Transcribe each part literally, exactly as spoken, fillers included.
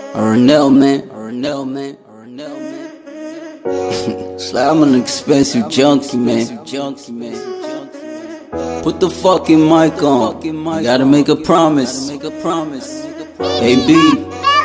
Arnell, man. Arnell, man. Arnell, man. Slide, I'm an expensive junkie, man. Put the fucking mic on. You gotta make a promise. Hey, B.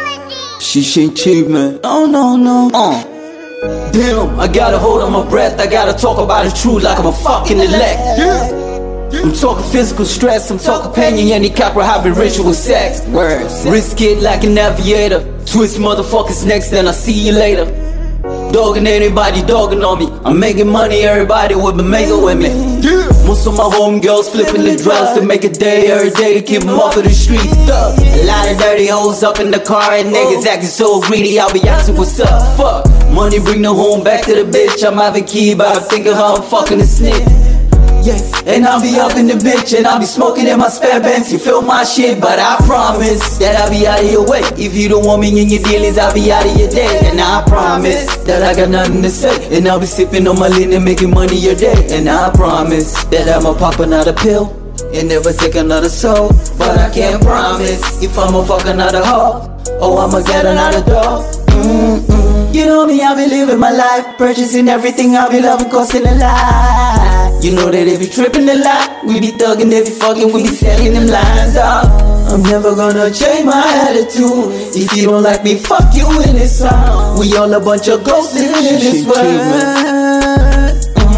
She ain't cheap, man. Oh, no, no. Uh. Damn, I gotta hold on my breath. I gotta talk about the truth like I'm a fucking elect. Yeah. I'm talking physical stress, I'm talking pain, you handicap, we're having ritual sex. Words. Risk it like an aviator. Twist motherfuckers next, then I'll see you later. Dogging anybody, dogging on me. I'm making money, everybody will be making with me. Yeah. Most of my homegirls flipping the drugs to make a day every day to keep them off of the streets. Duh. A lot of dirty hoes up in the car and niggas acting so greedy, I'll be asking what's up. Fuck, money bring the home back to the bitch. I'm having key, but I'm thinking how I'm fucking a snitch. Yeah, and I'll be up in the bitch and I'll be smoking in my spare Benz. You feel my shit, but I promise that I'll be out of your way. If you don't want me in your dealings, I'll be out of your day. And I promise that I got nothing to say, and I'll be sipping on my lean and making money your day. And I promise that I'ma pop another pill and never take another soul. But I can't promise if I'ma fuck another hoe, oh, I'ma get another dog. Mm-mm. You know me, I'll be living my life, purchasing everything I'll be loving, costing a lot. You know that if you trippin' a lot, we be thuggin', if you fucking, we be selling them lines out. I'm never gonna change my attitude. If you don't like me, fuck you in this song. We all a bunch of ghosts in this world.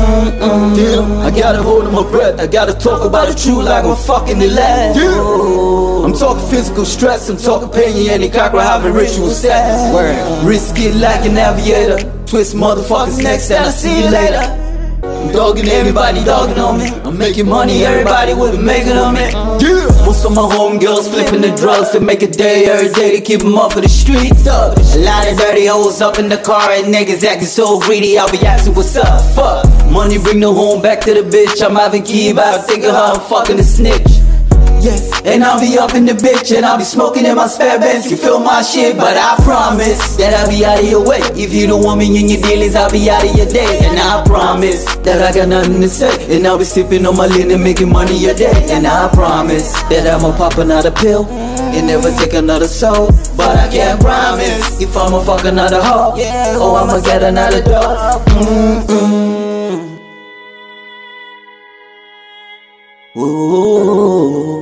Damn, I gotta hold my breath, I gotta talk about the truth like I'm fucking the last. I'm talking physical stress, I'm talking pain, you any cock, we're having ritual sex. Risk it like an aviator. Twist motherfuckers next, and I'll see you later. I'm dogging everybody, dogging on me. I'm making money, everybody will be making on me. Yeah. Most of my homegirls flipping the drugs to make a day every day to keep them off of the streets. A lot of dirty hoes up in the car and niggas acting so greedy, I'll be asking what's up. Fuck, money bring the home back to the bitch. I'm having key, but I'm thinking how I'm fucking a snitch. Yeah, and I'll be up in the bitch and I'll be smoking in my spare Benz. You feel my shit, but I promise that I'll be out of your way. If you don't want me in your dealings, I'll be out of your day. And I promise that I got nothing to say, and I'll be sipping on my lean and making money your day. And I promise that I'ma pop another pill and never take another soul. But I can't promise if I'ma fuck another hoe, oh, I'ma get another dog. Mm-mm. Ooh.